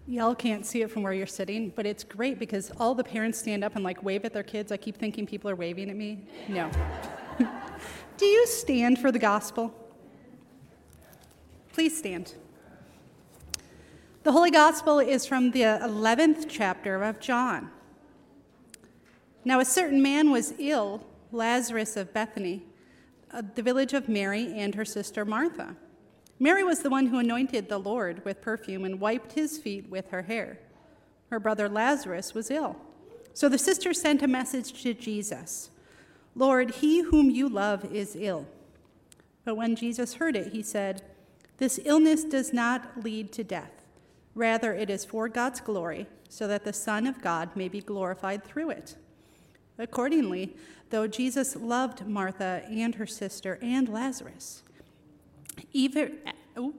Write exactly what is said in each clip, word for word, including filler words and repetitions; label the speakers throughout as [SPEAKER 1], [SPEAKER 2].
[SPEAKER 1] Y'all can't see it from where you're sitting, but it's great because all the parents stand up and like wave at their kids. I keep thinking people are waving at me. No. Do you stand for the gospel? Please stand. The Holy Gospel is from the eleventh chapter of John. Now a certain man was ill, Lazarus of Bethany, the village of Mary and her sister Martha. Mary was the one who anointed the Lord with perfume and wiped his feet with her hair. Her brother Lazarus was ill. So the sisters sent a message to Jesus, "Lord, he whom you love is ill." But when Jesus heard it, he said, "This illness does not lead to death. Rather, it is for God's glory, so that the Son of God may be glorified through it." Accordingly, though Jesus loved Martha and her sister and Lazarus, Even, oh,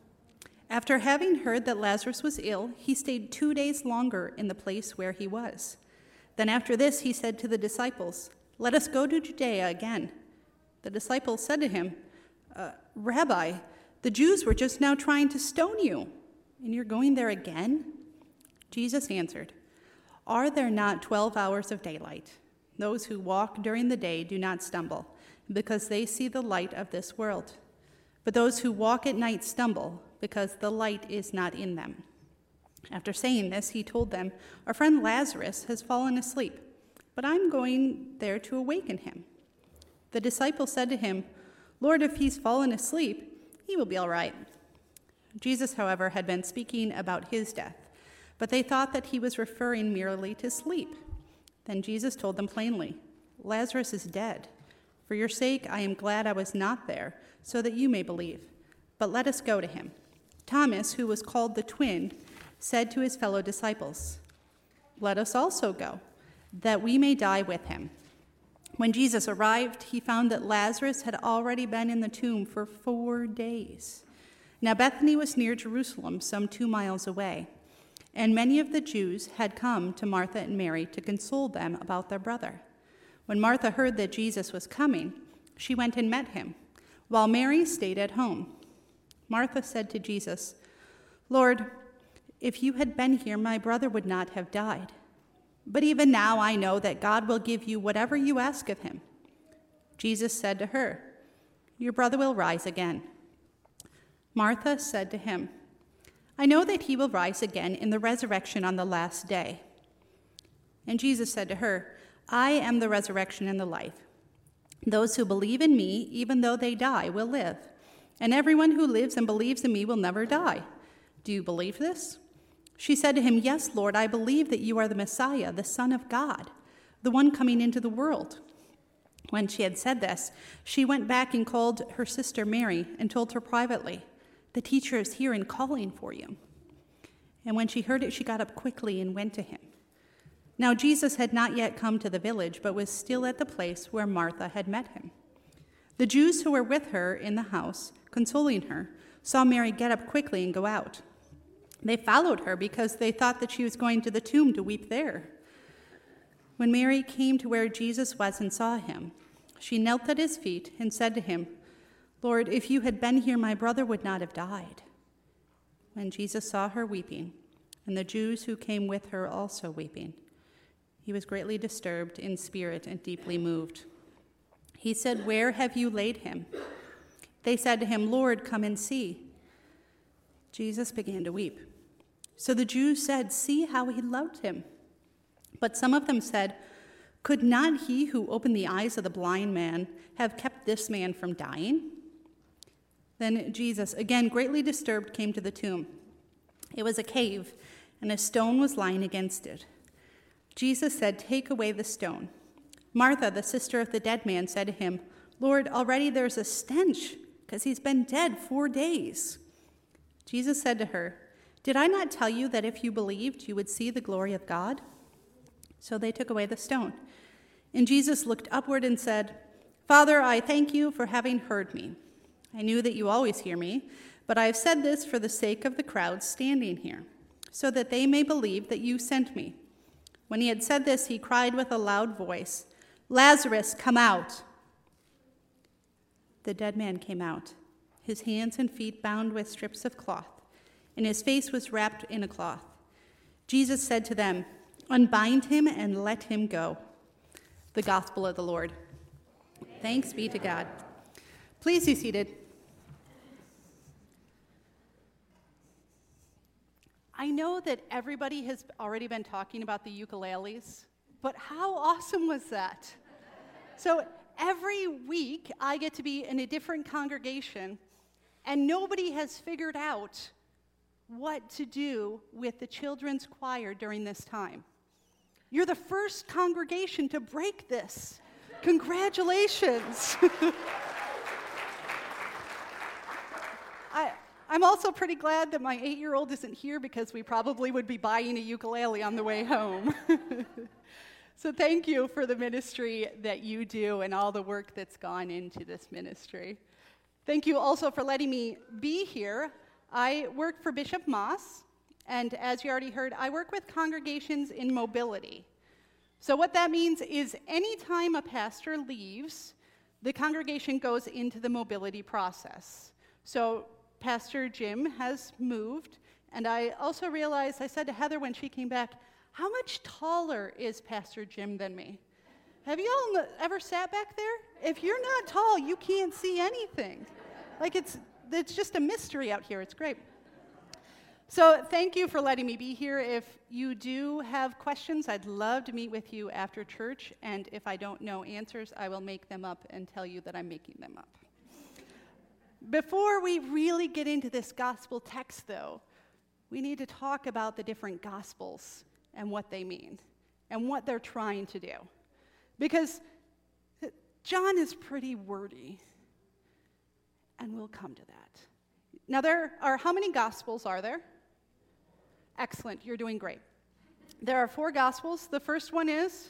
[SPEAKER 1] after having heard that Lazarus was ill, he stayed two days longer in the place where he was. Then after this, he said to the disciples, "Let us go to Judea again." The disciples said to him, uh, "Rabbi, the Jews were just now trying to stone you, and you're going there again?" Jesus answered, "Are there not twelve hours of daylight? Those who walk during the day do not stumble, because they see the light of this world. But those who walk at night stumble, because the light is not in them." After saying this, he told them, "Our friend Lazarus has fallen asleep, but I'm going there to awaken him." The disciples said to him, "Lord, if he's fallen asleep, he will be all right." Jesus, however, had been speaking about his death, but they thought that he was referring merely to sleep. Then Jesus told them plainly, "Lazarus is dead. For your sake, I am glad I was not there, so that you may believe. But let us go to him." Thomas, who was called the twin, said to his fellow disciples, "Let us also go, that we may die with him." When Jesus arrived, he found that Lazarus had already been in the tomb for four days. Now Bethany was near Jerusalem, some two miles away, and many of the Jews had come to Martha and Mary to console them about their brother. When Martha heard that Jesus was coming, she went and met him, while Mary stayed at home. Martha said to Jesus, "Lord, if you had been here, my brother would not have died. But even now I know that God will give you whatever you ask of him." Jesus said to her, "Your brother will rise again." Martha said to him, "I know that he will rise again in the resurrection on the last day." And Jesus said to her, "I am the resurrection and the life. Those who believe in me, even though they die, will live. And everyone who lives and believes in me will never die. Do you believe this?" She said to him, "Yes, Lord, I believe that you are the Messiah, the Son of God, the one coming into the world." When she had said this, she went back and called her sister Mary and told her privately, "The teacher is here and calling for you." And when she heard it, she got up quickly and went to him. Now Jesus had not yet come to the village, but was still at the place where Martha had met him. The Jews who were with her in the house, consoling her, saw Mary get up quickly and go out. They followed her because they thought that she was going to the tomb to weep there. When Mary came to where Jesus was and saw him, she knelt at his feet and said to him, "Lord, if you had been here, my brother would not have died." When Jesus saw her weeping, and the Jews who came with her also weeping, he was greatly disturbed in spirit and deeply moved. He said, "Where have you laid him?" They said to him, "Lord, come and see." Jesus began to weep. So the Jews said, "See how he loved him." But some of them said, "Could not he who opened the eyes of the blind man have kept this man from dying?" Then Jesus, again greatly disturbed, came to the tomb. It was a cave, and a stone was lying against it. Jesus said, "Take away the stone." Martha, the sister of the dead man, said to him, "Lord, already there's a stench, because he's been dead four days." Jesus said to her, "Did I not tell you that if you believed, you would see the glory of God?" So they took away the stone. And Jesus looked upward and said, "Father, I thank you for having heard me. I knew that you always hear me, but I have said this for the sake of the crowd standing here, so that they may believe that you sent me." When he had said this, he cried with a loud voice, "Lazarus, come out!" The dead man came out, his hands and feet bound with strips of cloth, and his face was wrapped in a cloth. Jesus said to them, "Unbind him and let him go." The gospel of the Lord. Thanks be to God. Please be seated. I know that everybody has already been talking about the ukuleles, but how awesome was that? So every week I get to be in a different congregation, and nobody has figured out what to do with the children's choir during this time. You're the first congregation to break this. Congratulations. I, I'm also pretty glad that my eight-year-old isn't here because we probably would be buying a ukulele on the way home. So thank you for the ministry that you do and all the work that's gone into this ministry. Thank you also for letting me be here. I work for Bishop Moss, and as you already heard, I work with congregations in mobility. So what that means is anytime a pastor leaves, the congregation goes into the mobility process. So Pastor Jim has moved, and I also realized, I said to Heather when she came back, how much taller is Pastor Jim than me? Have you all ever sat back there? If you're not tall, you can't see anything. Like it's it's just a mystery out here. It's great. So thank you for letting me be here. If you do have questions, I'd love to meet with you after church, and if I don't know answers, I will make them up and tell you that I'm making them up. Before we really get into this gospel text, though, we need to talk about the different gospels and what they mean and what they're trying to do. Because John is pretty wordy, and we'll come to that. Now, there are, how many gospels are there? Excellent, you're doing great. There are four gospels. The first one is?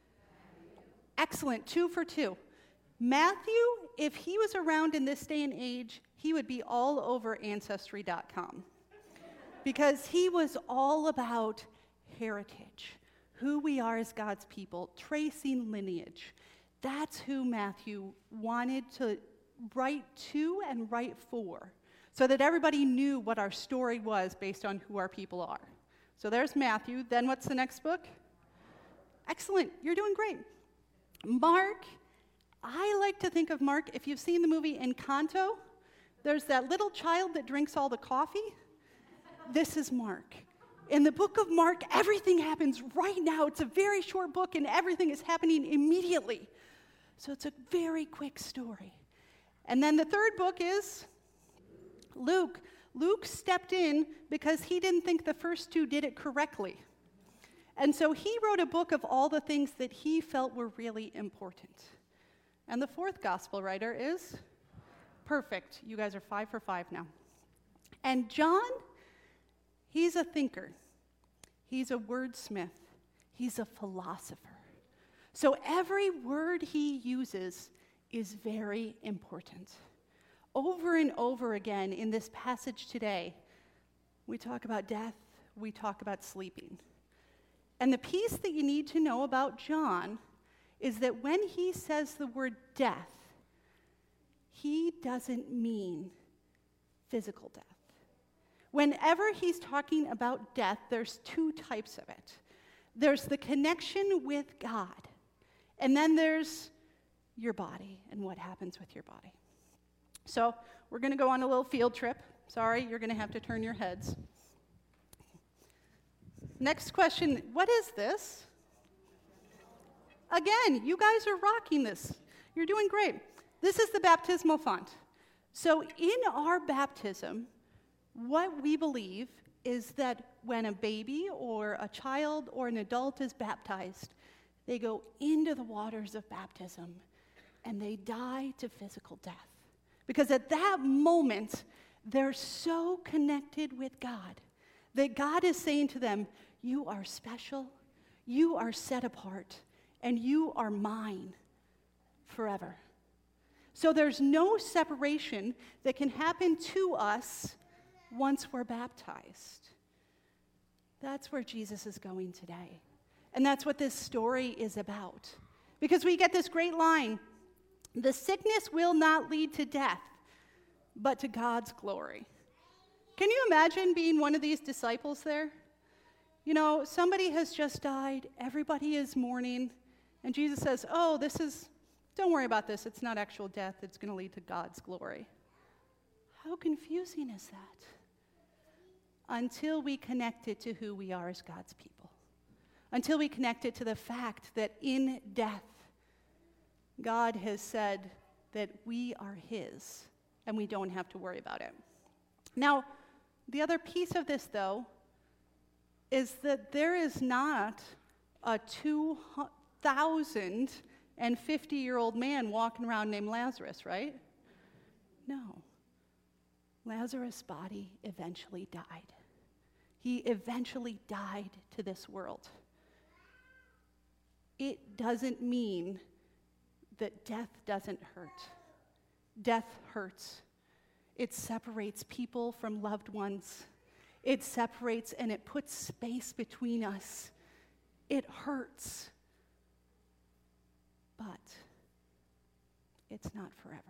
[SPEAKER 1] Excellent, two for two. Matthew, if he was around in this day and age, he would be all over Ancestry dot com because he was all about heritage, who we are as God's people, tracing lineage. That's who Matthew wanted to write to and write for, so that everybody knew what our story was based on who our people are. So there's Matthew. Then what's the next book? Excellent, you're doing great. Mark, I like to think of Mark, if you've seen the movie Encanto, there's that little child that drinks all the coffee. This is Mark. In the book of Mark, everything happens right now. It's a very short book, and everything is happening immediately. So it's a very quick story. And then the third book is Luke. Luke stepped in because he didn't think the first two did it correctly. And so he wrote a book of all the things that he felt were really important. And the fourth gospel writer is? Perfect. You guys are five for five now. And John, he's a thinker. He's a wordsmith. He's a philosopher. So every word he uses is very important. Over and over again in this passage today, we talk about death, we talk about sleeping. And the piece that you need to know about John is that when he says the word death, he doesn't mean physical death. Whenever he's talking about death, there's two types of it. There's the connection with God, and then there's your body and what happens with your body. So we're going to go on a little field trip. Sorry, you're going to have to turn your heads. Next question, what is this? Again, you guys are rocking this. You're doing great. This is the baptismal font. So in our baptism, what we believe is that when a baby or a child or an adult is baptized, they go into the waters of baptism and they die to physical death. Because at that moment, they're so connected with God that God is saying to them, you are special, you are set apart, and you are mine forever. So there's no separation that can happen to us once we're baptized. That's where Jesus is going today. And that's what this story is about. Because we get this great line, the sickness will not lead to death, but to God's glory. Can you imagine being one of these disciples there? You know, somebody has just died, everybody is mourning, and Jesus says, oh, this is, don't worry about this, it's not actual death, it's going to lead to God's glory. How confusing is that? Until we connect it to who we are as God's people. Until we connect it to the fact that in death, God has said that we are his, and we don't have to worry about it. Now, the other piece of this, though, is that there is not a two thousand fifty-year-old man walking around named Lazarus, right? No. Lazarus' body eventually died. He eventually died to this world. It doesn't mean that death doesn't hurt. Death hurts. It separates people from loved ones. It separates and it puts space between us. It hurts. But it's not forever.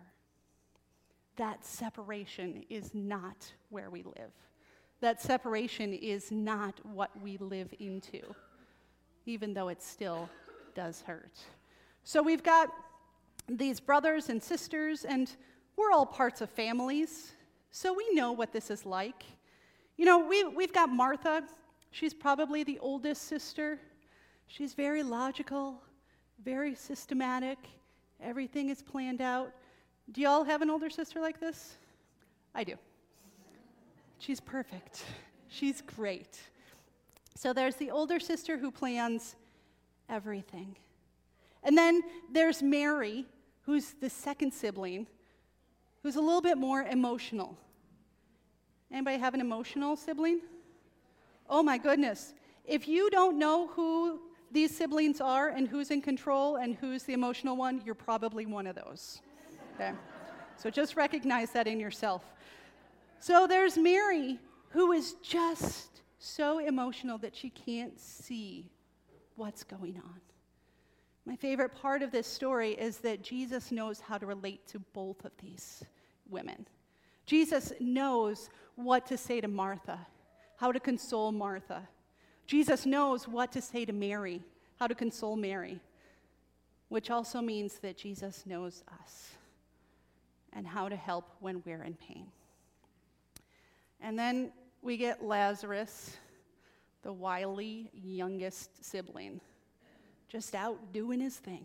[SPEAKER 1] That separation is not where we live. That separation is not what we live into, even though it still does hurt. So we've got these brothers and sisters, and we're all parts of families, so we know what this is like. You know, we, we've got Martha. She's probably the oldest sister. She's very logical, very systematic. Everything is planned out. Do y'all have an older sister like this? I do. She's perfect. She's great. So there's the older sister who plans everything. And then there's Mary, who's the second sibling, who's a little bit more emotional. Anybody have an emotional sibling? Oh my goodness. If you don't know who these siblings are and who's in control and who's the emotional one, you're probably one of those. Okay? So just recognize that in yourself. So there's Mary, who is just so emotional that she can't see what's going on. My favorite part of this story is that Jesus knows how to relate to both of these women. Jesus knows what to say to Martha, how to console Martha. Jesus knows what to say to Mary, how to console Mary, which also means that Jesus knows us and how to help when we're in pain. And then we get Lazarus, the wily youngest sibling, just out doing his thing.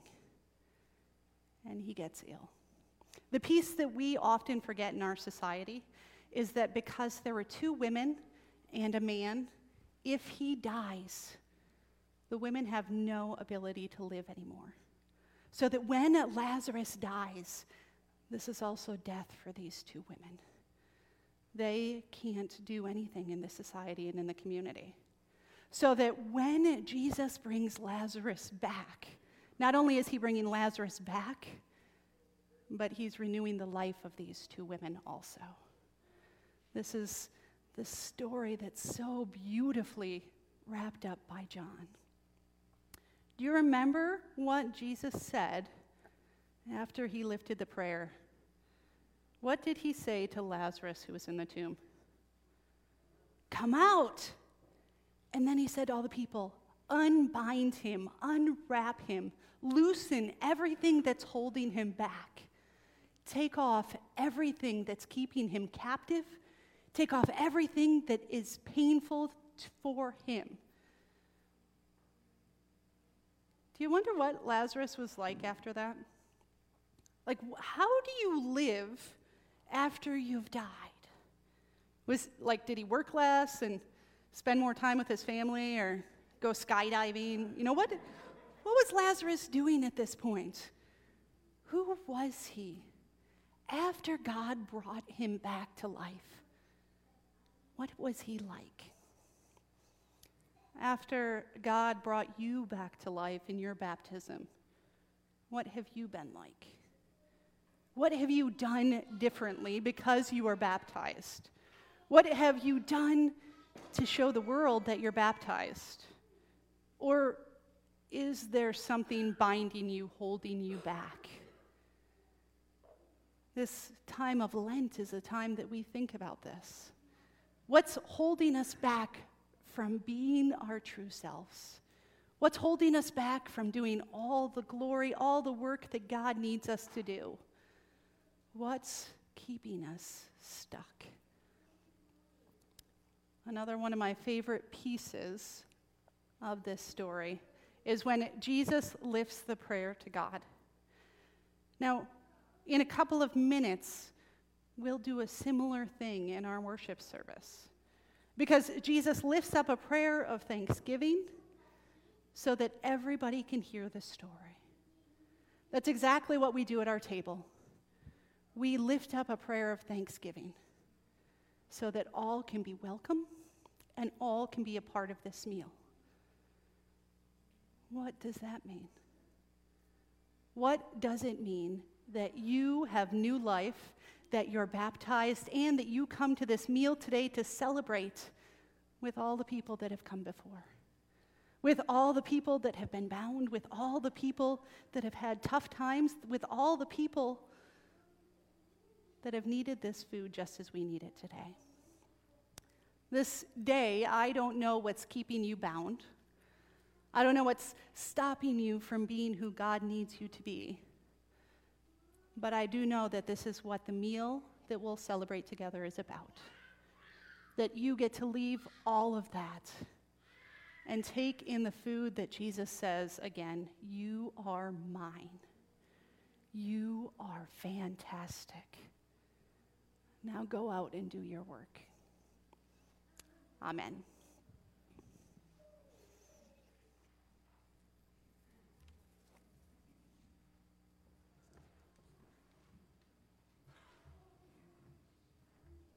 [SPEAKER 1] And he gets ill. The piece that we often forget in our society is that because there were two women and a man, if he dies, the women have no ability to live anymore. So that when Lazarus dies, this is also death for these two women. They can't do anything in the society and in the community. So that when Jesus brings Lazarus back, not only is he bringing Lazarus back, but he's renewing the life of these two women also. This is the story that's so beautifully wrapped up by John. Do you remember what Jesus said after he lifted the prayer? What did he say to Lazarus who was in the tomb? Come out! And then he said to all the people, unbind him, unwrap him, loosen everything that's holding him back. Take off everything that's keeping him captive. Take off everything that is painful for him. Do you wonder what Lazarus was like after that? Like, how do you live after you've died? Was like, did he work less and spend more time with his family or go skydiving? You know, what, what was Lazarus doing at this point? Who was he? After God brought him back to life, what was he like? After God brought you back to life in your baptism, what have you been like? What have you done differently because you were baptized? What have you done to show the world that you're baptized? Or is there something binding you, holding you back? This time of Lent is a time that we think about this. What's holding us back from being our true selves? What's holding us back from doing all the glory, all the work that God needs us to do? What's keeping us stuck? Another one of my favorite pieces of this story is when Jesus lifts the prayer to God. Now, in a couple of minutes, we'll do a similar thing in our worship service, because Jesus lifts up a prayer of thanksgiving so that everybody can hear the story. That's exactly what we do at our table. We lift up a prayer of thanksgiving so that all can be welcome and all can be a part of this meal. What does that mean? What does it mean that you have new life, that you're baptized, and that you come to this meal today to celebrate with all the people that have come before? With all the people that have been bound, with all the people that have had tough times, with all the people that have needed this food just as we need it today. This day, I don't know what's keeping you bound. I don't know what's stopping you from being who God needs you to be. But I do know that this is what the meal that we'll celebrate together is about. That you get to leave all of that and take in the food that Jesus says, again, you are mine. You are fantastic. Now go out and do your work. Amen.